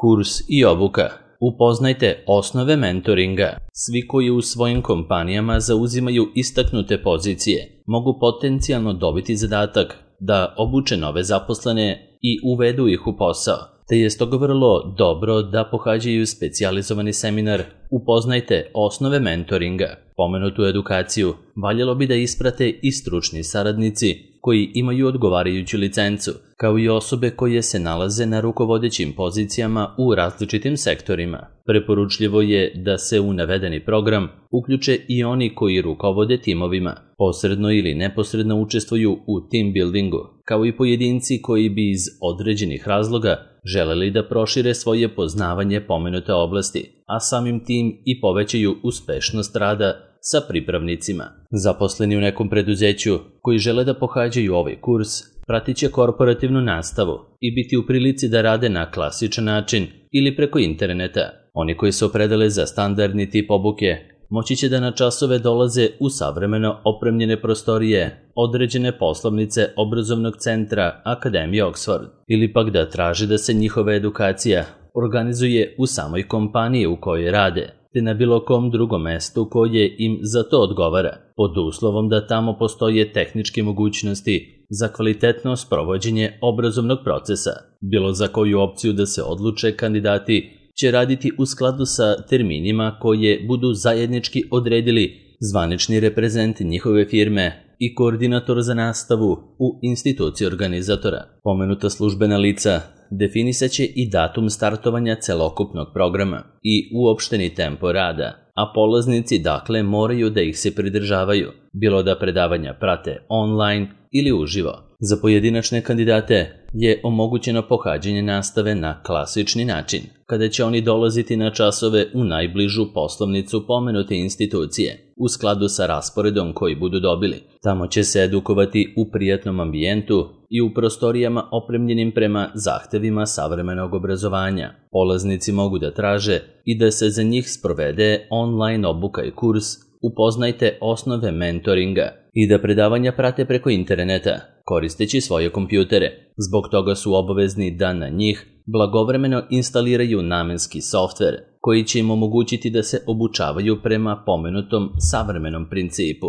Kurs i obuka. Upoznajte osnove mentoringa. Svi koji u svojim kompanijama zauzimaju istaknute pozicije mogu potencijalno dobiti zadatak da obuče nove zaposlene i uvedu ih u posao, te je stoga vrlo dobro da pohađaju specijalizovani seminar Upoznajte osnove mentoringa. Pomenutu edukaciju valjalo bi da isprate i stručni saradnici koji imaju odgovarajuću licencu, kao i osobe koje se nalaze na rukovodećim pozicijama u različitim sektorima. Preporučljivo je da se u navedeni program uključe i oni koji rukovode timovima, posredno ili neposredno učestvuju u team buildingu, kao i pojedinci koji bi iz određenih razloga želeli da prošire svoje poznavanje pomenute oblasti, a samim tim i povećaju uspešnost rada sa pripravnicima. Zaposleni u nekom preduzeću koji žele da pohađaju ovaj kurs pratit će korporativnu nastavu i biti u prilici da rade na klasičan način ili preko interneta. Oni koji se opredele za standardni tip obuke moći će da na časove dolaze u savremeno opremljene prostorije određene poslovnice obrazovnog centra Akademije Oxford, ili pak da traže da se njihova edukacija organizuje u samoj kompaniji u kojoj rade, te na bilo kom drugom mestu koje im za to odgovara, pod uslovom da tamo postoje tehničke mogućnosti za kvalitetno sprovođenje obrazovnog procesa. Bilo za koju opciju da se odluče, kandidati će raditi u skladu sa terminima koje budu zajednički odredili zvanični reprezent njihove firme i koordinator za nastavu u instituciji organizatora. Pomenuta službena lica definisaće i datum startovanja celokupnog programa i uopšteni tempo rada, a polaznici dakle moraju da ih se pridržavaju, bilo da predavanja prate online ili uživo. Za pojedinačne kandidate je omogućeno pohađanje nastave na klasični način, kada će oni dolaziti na časove u najbližu poslovnicu pomenute institucije, u skladu sa rasporedom koji budu dobili. Tamo će se edukovati u prijatnom ambijentu i u prostorijama opremljenim prema zahtevima savremenog obrazovanja. Polaznici mogu da traže i da se za njih sprovede online obuka i kurs Upoznajte osnove mentoringa i da predavanja prate preko interneta, koristeći svoje kompjutere. Zbog toga su obavezni da na njih blagovremeno instaliraju namenski softver koji će im omogućiti da se obučavaju prema pomenutom savremenom principu.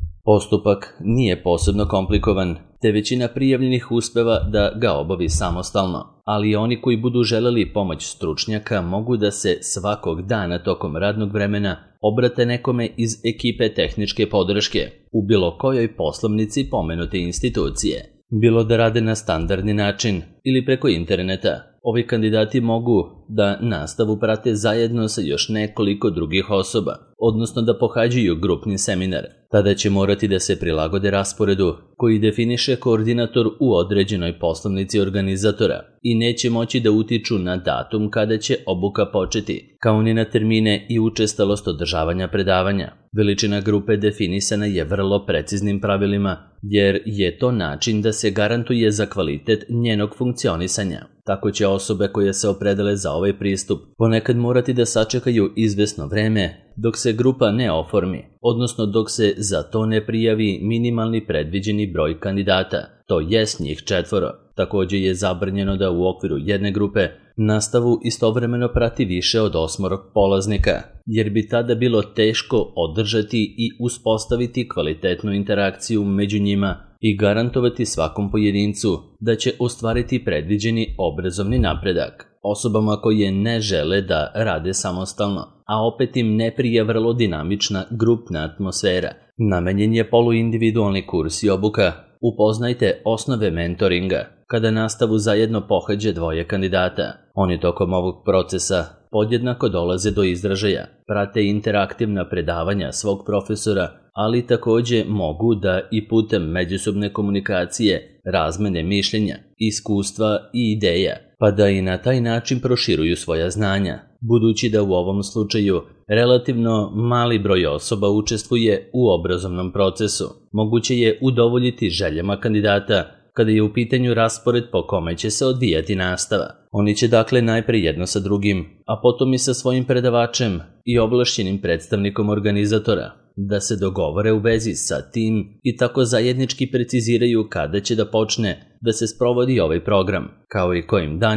Postupak nije posebno komplikovan, te većina prijavljenih uspeva da ga obavi samostalno, ali oni koji budu želeli pomoć stručnjaka mogu da se svakog dana tokom radnog vremena obrate nekome iz ekipe tehničke podrške u bilo kojoj poslovnici pomenute institucije. Bilo da rade na standardni način ili preko interneta, ovi kandidati mogu da nastavu prate zajedno sa još nekoliko drugih osoba, odnosno da pohađaju grupni seminar. Tada će morati da se prilagode rasporedu koji definiše koordinator u određenoj poslovnici organizatora i neće moći da utiču na datum kada će obuka početi, kao ni na termine i učestalost održavanja predavanja. Veličina grupe definisana je vrlo preciznim pravilima, jer je to način da se garantuje za kvalitet njenog funkcionisanja. Tako će osobe koje se opredele za ovaj pristup ponekad morati da sačekaju izvesno vreme dok se grupa ne oformi, odnosno dok se za to ne prijavi minimalni predviđeni broj kandidata, to jest njih 4. Također je zabranjeno da u okviru jedne grupe nastavu istovremeno prati više od 8 polaznika, jer bi tada bilo teško održati i uspostaviti kvalitetnu interakciju među njima i garantovati svakom pojedincu da će ostvariti predviđeni obrazovni napredak. Osobama koje ne žele da rade samostalno, a opet im ne prija vrlo dinamična grupna atmosfera, namenjen je poluindividualni kurs i obuka Upoznajte osnove mentoringa, kada nastavu zajedno pohađe 2 kandidata. Oni tokom ovog procesa podjednako dolaze do izražaja, prate interaktivna predavanja svog profesora, ali također mogu da i putem međusobne komunikacije, razmene mišljenja, iskustva i ideja, pa da i na taj način proširuju svoja znanja. Budući da u ovom slučaju relativno mali broj osoba učestvuje u obrazovnom procesu, moguće je udovoljiti željama kandidata kada je u pitanju raspored po kome će se odvijati nastava. Oni će dakle najpre jedno sa drugim, a potom i sa svojim predavačem i ovlašćenim predstavnikom organizatora da se dogovore u vezi sa tim i tako zajednički preciziraju kada će da počne da se sprovodi ovaj program, kao i kojim danima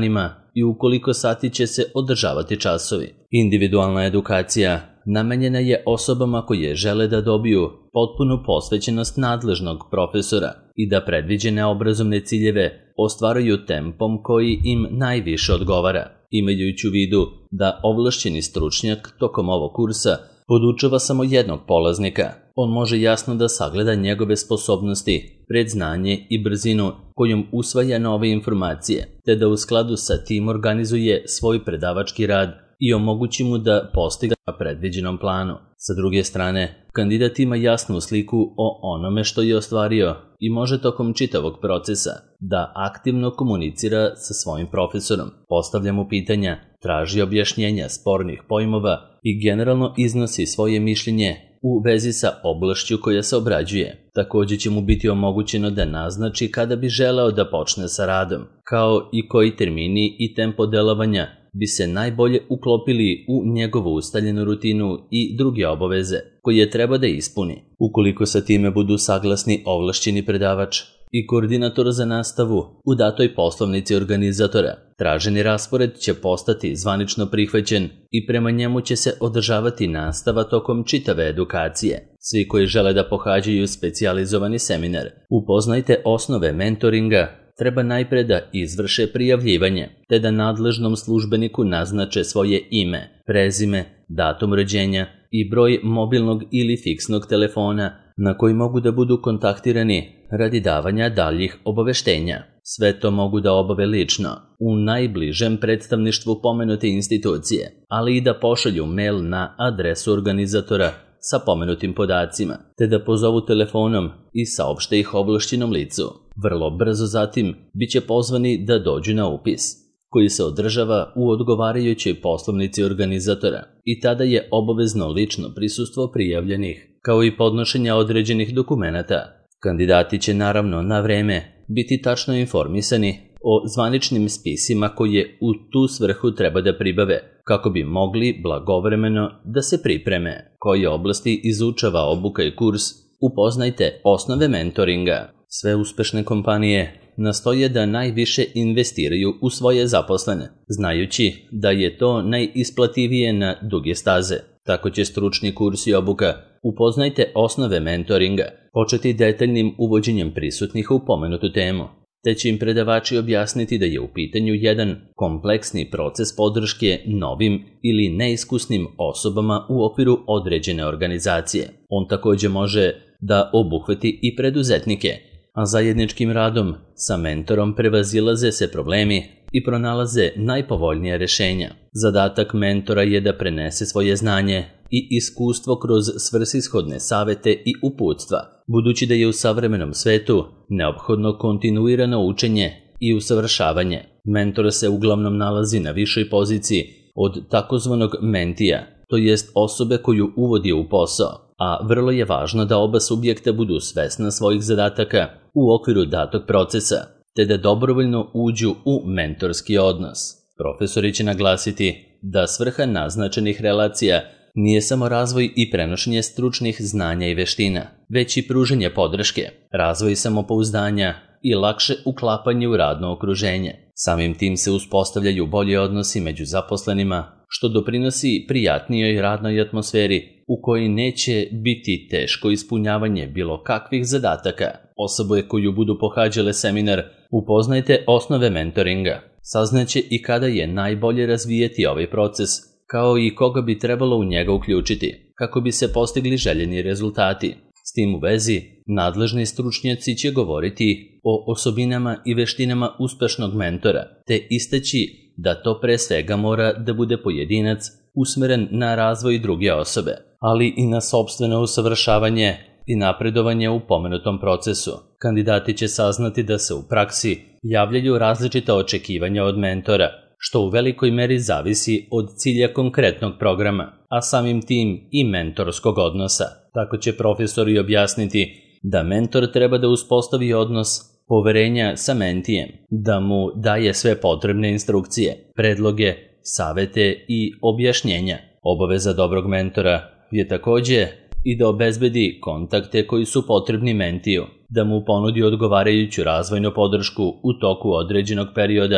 i u koliko sati će se održavati časovi. Individualna edukacija namenjena je osobama koje žele da dobiju potpunu posvećenost nadležnog profesora i da predviđene obrazovne ciljeve ostvaruju tempom koji im najviše odgovara, imajući u vidu da ovlašćeni stručnjak tokom ovog kursa podučava samo jednog polaznika. On može jasno da sagleda njegove sposobnosti, predznanje i brzinu kojom usvaja nove informacije, te da u skladu sa tim organizuje svoj predavački rad i omogući mu da postigne na predviđenom planu. Sa druge strane, kandidat ima jasnu sliku o onome što je ostvario i može tokom čitavog procesa da aktivno komunicira sa svojim profesorom, postavlja mu pitanja, traži objašnjenja spornih pojmova i generalno iznosi svoje mišljenje u vezi sa oblašću koja se obrađuje. Također će mu biti omogućeno da naznači kada bi želeo da počne sa radom, kao i koji termini i tempo delovanja bi se najbolje uklopili u njegovu ustaljenu rutinu i druge obaveze koje treba da ispuni. Ukoliko sa time budu saglasni ovlašćeni predavač i koordinator za nastavu u datoj poslovnici organizatora, traženi raspored će postati zvanično prihvaćen i prema njemu će se održavati nastava tokom čitave edukacije. Svi koji žele da pohađaju specijalizovani seminar Upoznajte osnove mentoringa treba najpre da izvrše prijavljivanje, te da nadležnom službeniku naznače svoje ime, prezime, datum rođenja i broj mobilnog ili fiksnog telefona na koji mogu da budu kontaktirani radi davanja daljih obaveštenja. Sve to mogu da obave lično, u najbližem predstavništvu pomenute institucije, ali i da pošalju mail na adresu organizatora sa pomenutim podacima, te da pozovu telefonom i saopšte ih ovlašćenom licu. Vrlo brzo zatim biće pozvani da dođu na upis, koji se održava u odgovarajućoj poslovnici organizatora i tada je obavezno lično prisustvo prijavljenih, kao i podnošenja određenih dokumenata. Kandidati će naravno na vreme biti tačno informisani o zvaničnim spisima koje u tu svrhu treba da pribave, kako bi mogli blagovremeno da se pripreme. Koje oblasti izučava obuka i kurs Upoznajte osnove mentoringa. Sve uspešne kompanije nastoje da najviše investiraju u svoje zaposlene, znajući da je to najisplativije na duge staze. Tako će stručni kurs i obuka Upoznajte osnove mentoringa početi detaljnim uvođenjem prisutnih u pomenutu temu, te će im predavači objasniti da je u pitanju jedan kompleksni proces podrške novim ili neiskusnim osobama u okviru određene organizacije. On također može da obuhvati i preduzetnike, a zajedničkim radom sa mentorom prevazilaze se problemi i pronalaze najpovoljnija rešenja. Zadatak mentora je da prenese svoje znanje i iskustvo kroz svrsishodne savete i uputstva, budući da je u savremenom svetu neophodno kontinuirano učenje i usavršavanje. Mentor se uglavnom nalazi na višoj poziciji od takozvanog mentija, to jest osobe koju uvodi u posao, a vrlo je važno da oba subjekta budu svesna svojih zadataka u okviru datog procesa, te da dobrovoljno uđu u mentorski odnos. Profesori će naglasiti da svrha naznačenih relacija nije samo razvoj i prenošenje stručnih znanja i veština, već i pružanje podrške, razvoj samopouzdanja i lakše uklapanje u radno okruženje. Samim tim se uspostavljaju bolji odnosi među zaposlenima, što doprinosi prijatnijoj radnoj atmosferi u kojoj neće biti teško ispunjavanje bilo kakvih zadataka. Osobe koju budu pohađale seminar Upoznajte osnove mentoringa saznaće i kada je najbolje razvijeti ovaj proces, kao i koga bi trebalo u njega uključiti, kako bi se postigli željeni rezultati. S tim u vezi, nadležni stručnjaci će govoriti o osobinama i veštinama uspešnog mentora, te istaći da to pre svega mora da bude pojedinac usmeren na razvoj druge osobe, ali i na sopstveno usavršavanje i napredovanje u pomenutom procesu. Kandidati će saznati da se u praksi javljaju različita očekivanja od mentora, što u velikoj meri zavisi od cilja konkretnog programa, a samim tim i mentorskog odnosa. Tako će profesori objasniti da mentor treba da uspostavi odnos poverenja sa mentijem, da mu daje sve potrebne instrukcije, predloge, savete i objašnjenja. Obaveza dobrog mentora je također i da obezbedi kontakte koji su potrebni mentiju, da mu ponudi odgovarajuću razvojnu podršku u toku određenog perioda,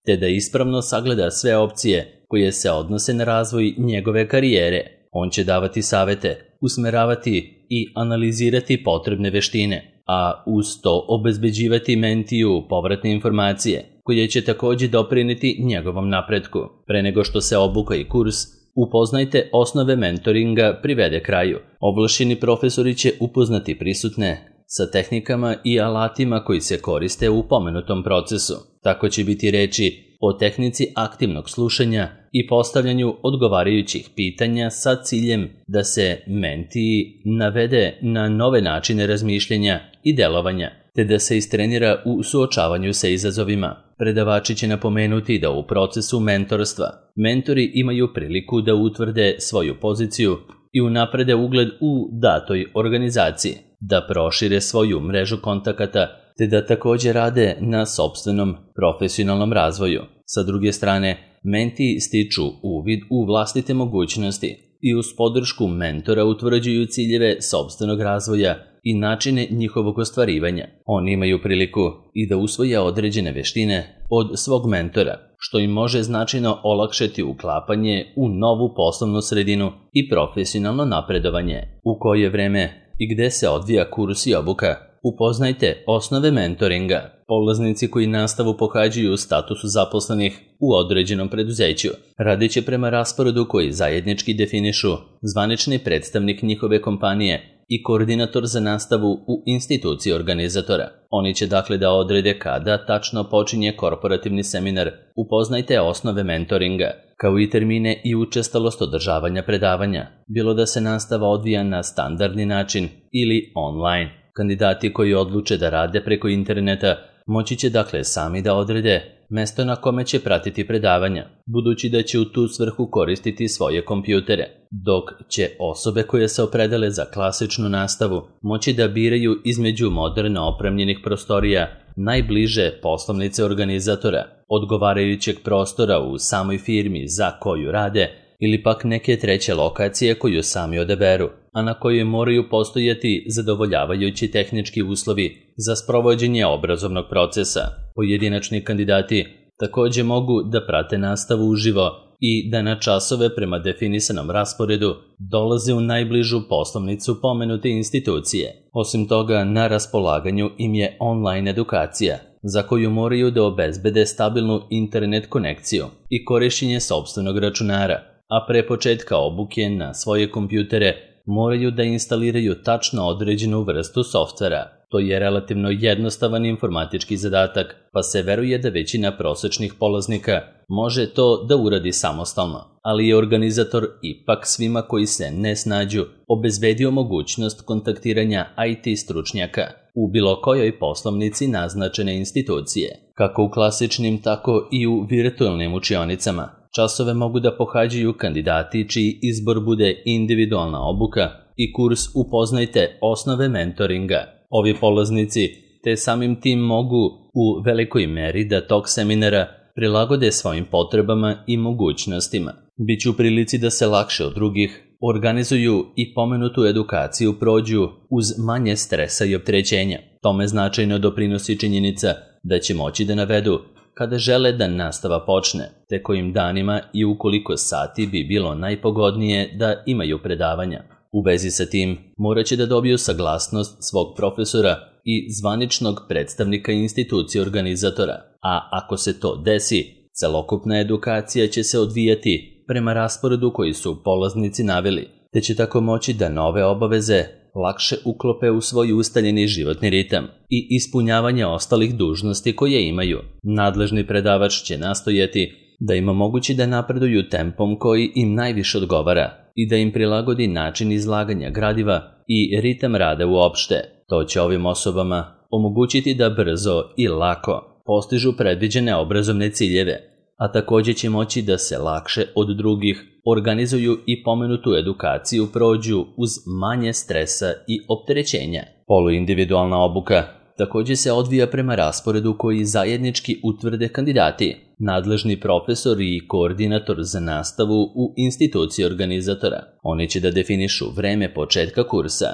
te da ispravno sagleda sve opcije koje se odnose na razvoj njegove karijere. On će davati savete, usmeravati i analizirati potrebne veštine, a uz to obezbeđivati mentiju povratne informacije, koje će također doprinijeti njegovom napretku. Pre nego što se obuka i kurs Upoznajte osnove mentoringa privede kraju, ovlašćeni profesori će upoznati prisutne sa tehnikama i alatima koji se koriste u pomenutom procesu. Tako će biti reči o tehnici aktivnog slušanja i postavljanju odgovarajućih pitanja sa ciljem da se mentiji navede na nove načine razmišljanja i delovanja, te da se istrenira u suočavanju sa izazovima. Predavači će napomenuti da u procesu mentorstva mentori imaju priliku da utvrde svoju poziciju i unaprede ugled u datoj organizaciji, da prošire svoju mrežu kontakata, te da također rade na sopstvenom profesionalnom razvoju. Sa druge strane, menti stiču uvid u vlastite mogućnosti i uz podršku mentora utvrđuju ciljeve sopstvenog razvoja i načine njihovog ostvarivanja. Oni imaju priliku i da usvoje određene veštine od svog mentora, što im može značajno olakšati uklapanje u novu poslovnu sredinu i profesionalno napredovanje. U koje vreme i gde se odvija kurs i obuka? Upoznajte osnove mentoringa. Polaznici koji nastavu pohađaju u statusu zaposlenih u određenom preduzeću radit će prema rasporedu koji zajednički definišu zvanični predstavnik njihove kompanije i koordinator za nastavu u instituciji organizatora. Oni će dakle da odrede kada tačno počinje korporativni seminar Upoznajte osnove mentoringa, kao i termine i učestalost održavanja predavanja, bilo da se nastava odvija na standardni način ili online. Kandidati koji odluče da rade preko interneta moći će dakle sami da odrede mesto na kome će pratiti predavanja, budući da će u tu svrhu koristiti svoje kompjutere, dok će osobe koje se opredele za klasičnu nastavu moći da biraju između moderno opremljenih prostorija najbliže poslovnice organizatora, odgovarajućeg prostora u samoj firmi za koju rade ili pak neke treće lokacije koju sami odaberu, a na kojoj moraju postojati zadovoljavajući tehnički uslovi za sprovođenje obrazovnog procesa. Pojedinačni kandidati također mogu da prate nastavu uživo i da na časove prema definisanom rasporedu dolaze u najbližu poslovnicu pomenute institucije. Osim toga, na raspolaganju im je online edukacija, za koju moraju da obezbede stabilnu internet konekciju i korišćenje sopstvenog računara, a pre početka obuke na svoje kompjutere moraju da instaliraju tačno određenu vrstu softvera. To je relativno jednostavan informatički zadatak, pa se veruje da većina prosečnih polaznika može to da uradi samostalno, ali je organizator ipak svima koji se ne snađu obezbedio mogućnost kontaktiranja IT stručnjaka u bilo kojoj poslovnici naznačene institucije, kako u klasičnim, tako i u virtualnim učionicama. Časove mogu da pohađaju kandidati čiji izbor bude individualna obuka i kurs Upoznajte osnove mentoringa. Ovi polaznici te samim tim mogu u velikoj meri da tok seminara prilagode svojim potrebama i mogućnostima. Biću u prilici da se lakše od drugih organizuju i pomenutu edukaciju prođu uz manje stresa i opterećenja. Tome značajno doprinosi činjenica da će moći da navedu kada žele da nastava počne, te kojim danima i u koliko sati bi bilo najpogodnije da imaju predavanja. U vezi sa tim morat će da dobiju saglasnost svog profesora i zvaničnog predstavnika institucije organizatora, a ako se to desi, celokupna edukacija će se odvijati prema rasporedu koji su polaznici naveli, te će tako moći da nove obaveze lakše uklope u svoj ustaljeni životni ritam i ispunjavanje ostalih dužnosti koje imaju. Nadležni predavač će nastojati da im omogući da napreduju tempom koji im najviše odgovara i da im prilagodi način izlaganja gradiva i ritam rada uopšte. To će ovim osobama omogućiti da brzo i lako postižu predviđene obrazovne ciljeve, a također će moći da se lakše od drugih organizuju i pomenutu edukaciju prođu uz manje stresa i opterećenja. Poluindividualna obuka također se odvija prema rasporedu koji zajednički utvrde kandidati, nadležni profesor i koordinator za nastavu u instituciji organizatora. Oni će da definišu vreme početka kursa,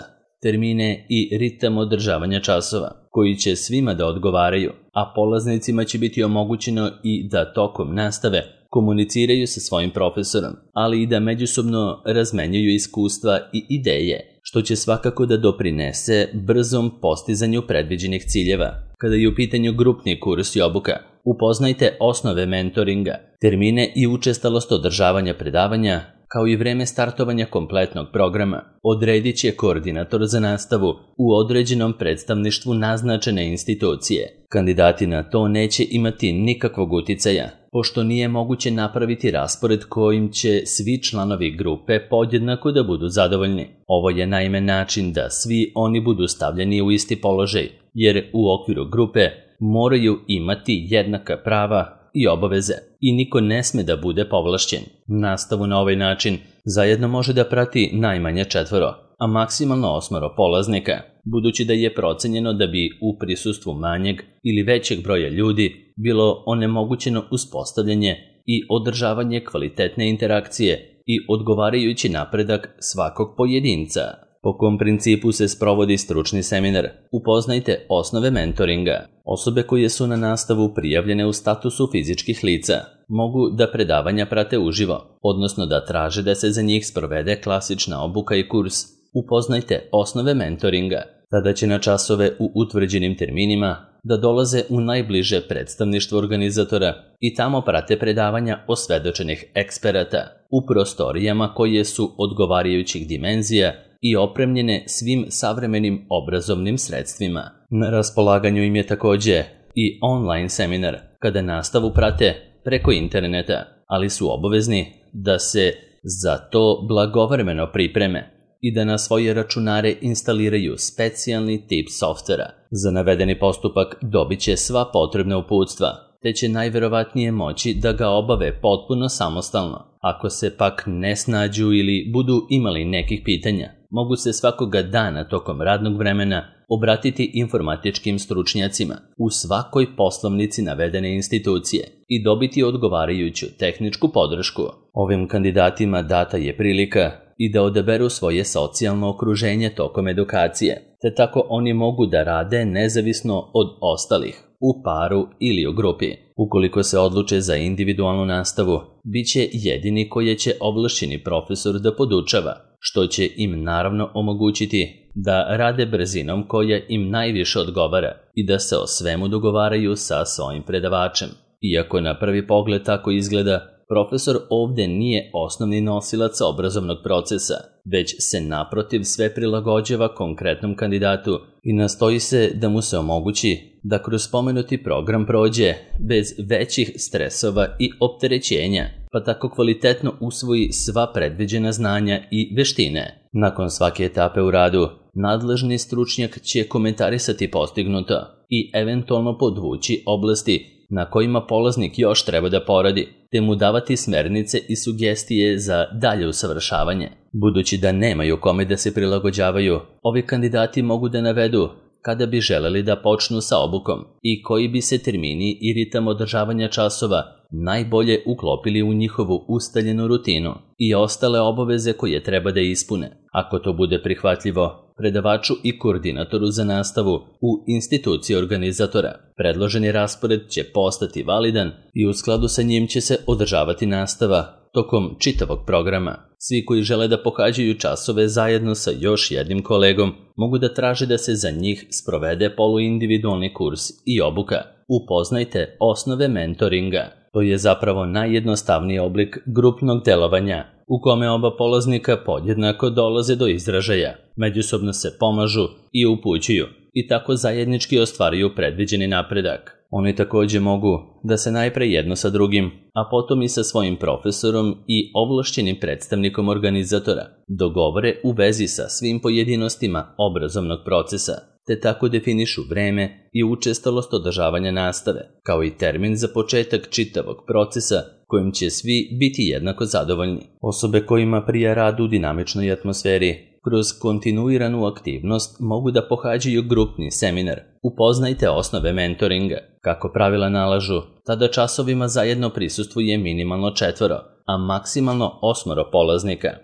termine i ritam održavanja časova, koji će svima da odgovaraju, a polaznicima će biti omogućeno i da tokom nastave komuniciraju sa svojim profesorom, ali i da međusobno razmenjuju iskustva i ideje, što će svakako da doprinese brzom postizanju predviđenih ciljeva. Kada je u pitanju grupni kurs i obuka, upoznajte osnove mentoringa, termine i učestalost održavanja predavanja, kao i vreme startovanja kompletnog programa. Odredit će koordinator za nastavu u određenom predstavništvu naznačene institucije. Kandidati na to neće imati nikakvog uticaja, pošto nije moguće napraviti raspored kojim će svi članovi grupe podjednako da budu zadovoljni. Ovo je naime način da svi oni budu stavljeni u isti položaj, jer u okviru grupe moraju imati jednaka prava i obaveze i niko ne sme da bude povlašćen. Nastavu na ovaj način zajedno može da prati najmanje 4, a maksimalno 8 polaznika, budući da je procenjeno da bi u prisustvu manjeg ili većeg broja ljudi bilo onemogućeno uspostavljanje i održavanje kvalitetne interakcije i odgovarajući napredak svakog pojedinca. Po kom principu se sprovodi stručni seminar? Upoznajte osnove mentoringa. Osobe koje su na nastavu prijavljene u statusu fizičkih lica mogu da predavanja prate uživo, odnosno da traže da se za njih sprovede klasična obuka i kurs. Upoznajte osnove mentoringa. Tada će na časove u utvrđenim terminima da dolaze u najbliže predstavništvo organizatora i tamo prate predavanja osvedočenih eksperata u prostorijama koje su odgovarajućih dimenzija i opremljene svim savremenim obrazovnim sredstvima. Na raspolaganju im je takođe i online seminar, kada nastavu prate preko interneta, ali su obavezni da se za to blagovremeno pripreme i da na svoje računare instaliraju specijalni tip softvera. Za navedeni postupak dobit će sva potrebna uputstva, te će najverovatnije moći da ga obave potpuno samostalno. Ako se pak ne snađu ili budu imali nekih pitanja, mogu se svakoga dana tokom radnog vremena obratiti informatičkim stručnjacima u svakoj poslovnici navedene institucije i dobiti odgovarajuću tehničku podršku. Ovim kandidatima data je prilika i da odaberu svoje socijalno okruženje tokom edukacije, te tako oni mogu da rade nezavisno od ostalih, u paru ili u grupi. Ukoliko se odluče za individualnu nastavu, bit će jedini koji će ovlašćeni profesor da podučava, što će im naravno omogućiti da rade brzinom koja im najviše odgovara i da se o svemu dogovaraju sa svojim predavačem. Iako na prvi pogled tako izgleda, profesor ovde nije osnovni nosilac obrazovnog procesa, već se naprotiv sve prilagođava konkretnom kandidatu i nastoji se da mu se omogući da kroz spomenuti program prođe bez većih stresova i opterećenja, pa tako kvalitetno usvoji sva predviđena znanja i veštine. Nakon svake etape u radu, nadležni stručnjak će komentarisati postignuto i eventualno podvući oblasti na kojima polaznik još treba da poradi, te mu davati smernice i sugestije za dalje usavršavanje. Budući da nemaju kome da se prilagođavaju, ovi kandidati mogu da navedu kada bi želeli da počnu sa obukom i koji bi se termini i ritam održavanja časova najbolje uklopili u njihovu ustaljenu rutinu i ostale obaveze koje treba da ispune. Ako to bude prihvatljivo predavaču i koordinatoru za nastavu u instituciji organizatora, predloženi raspored će postati validan i u skladu sa njim će se održavati nastava tokom čitavog programa. Svi koji žele da pohađaju časove zajedno sa još jednim kolegom mogu da traže da se za njih sprovede poluindividualni kurs i obuka. Upoznajte osnove mentoringa. To je zapravo najjednostavniji oblik grupnog delovanja, u kome oba polaznika podjednako dolaze do izražaja, međusobno se pomažu i upućuju i tako zajednički ostvaruju predviđeni napredak. Oni takođe mogu da se najpre jedno sa drugim, a potom i sa svojim profesorom i ovlašćenim predstavnikom organizatora dogovore u vezi sa svim pojedinostima obrazovnog procesa, te tako definišu vreme i učestalost održavanja nastave, kao i termin za početak čitavog procesa kojim će svi biti jednako zadovoljni. Osobe kojima prija rad u dinamičnoj atmosferi kroz kontinuiranu aktivnost mogu da pohađaju grupni seminar. Upoznajte osnove mentoringa. Kako pravila nalažu, tada časovima zajedno prisustvuje minimalno 4, a maksimalno 8 polaznika.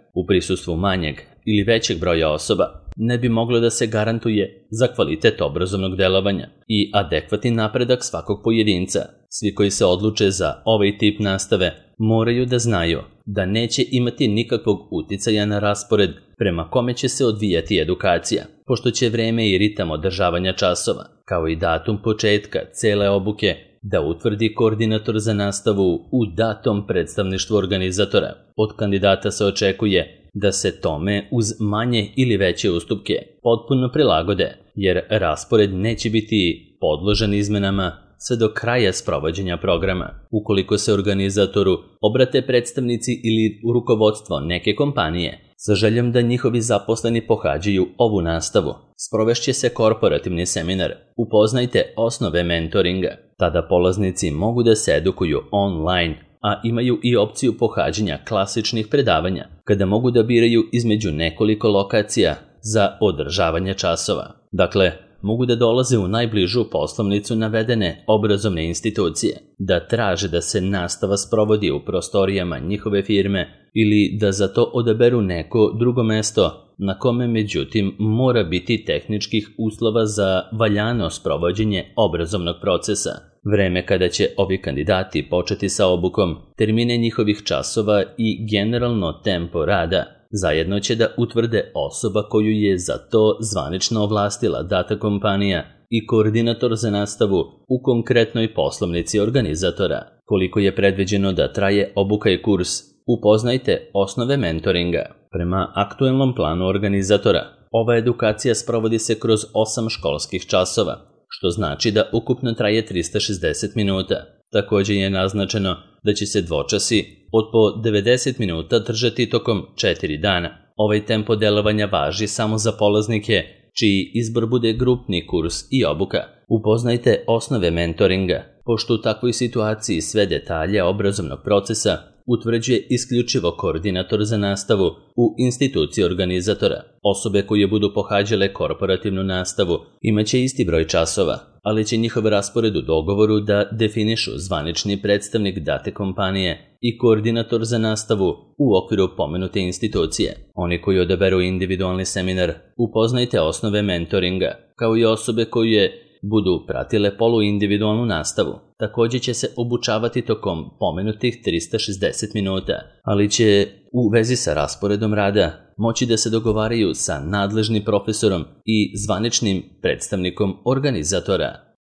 u prisustvu manjeg ili većeg broja osoba ne bi moglo da se garantuje za kvalitet obrazovnog delovanja i adekvatni napredak svakog pojedinca. Svi koji se odluče za ovaj tip nastave moraju da znaju da neće imati nikakvog uticaja na raspored prema kome će se odvijati edukacija, pošto će vreme i ritam održavanja časova, kao i datum početka cele obuke, da utvrdi koordinator za nastavu u datom predstavništvu organizatora. Od kandidata se očekuje da se tome uz manje ili veće ustupke potpuno prilagode, jer raspored neće biti podložen izmenama sve do kraja sprovođenja programa. Ukoliko se organizatoru obrate predstavnici ili rukovodstvo neke kompanije sa željom da njihovi zaposleni pohađaju ovu nastavu, sprovešće se korporativni seminar Upoznajte osnove mentoringa. Tada polaznici mogu da se edukuju online, a imaju i opciju pohađanja klasičnih predavanja, kada mogu da biraju između nekoliko lokacija za održavanje časova. Dakle, mogu da dolaze u najbližu poslovnicu navedene obrazovne institucije, da traže da se nastava sprovodi u prostorijama njihove firme ili da za to odaberu neko drugo mesto na kome međutim mora biti tehničkih uslova za valjano sprovođenje obrazovnog procesa. Vreme kada će ovi kandidati početi sa obukom, termine njihovih časova i generalno tempo rada zajedno će da utvrde osoba koju je za to zvanično ovlastila data kompanija i koordinator za nastavu u konkretnoj poslovnici organizatora. Koliko je predviđeno da traje obuka i kurs Upoznajte osnove mentoringa. Prema aktuelnom planu organizatora, ova edukacija sprovodi se kroz 8 školskih časova, što znači da ukupno traje 360 minuta. Također je naznačeno da će se dvočasi od po 90 minuta držati tokom 4 dana. Ovaj tempo delovanja važi samo za polaznike čiji izbor bude grupni kurs i obuka. Upoznajte osnove mentoringa, pošto u takvoj situaciji sve detalje obrazovnog procesa utvrđuje isključivo koordinator za nastavu u instituciji organizatora. Osobe koje budu pohađale korporativnu nastavu imaće isti broj časova, ali će njihov raspored u dogovoru da definišu zvanični predstavnik date kompanije i koordinator za nastavu u okviru pomenute institucije. Oni koji odaberu individualni seminar Upoznajte osnove mentoringa, kao i osobe koje budu pratile poluindividualnu nastavu, također će se obučavati tokom pomenutih 360 minuta, ali će u vezi sa rasporedom rada moći da se dogovaraju sa nadležnim profesorom i zvaničnim predstavnikom organizatora.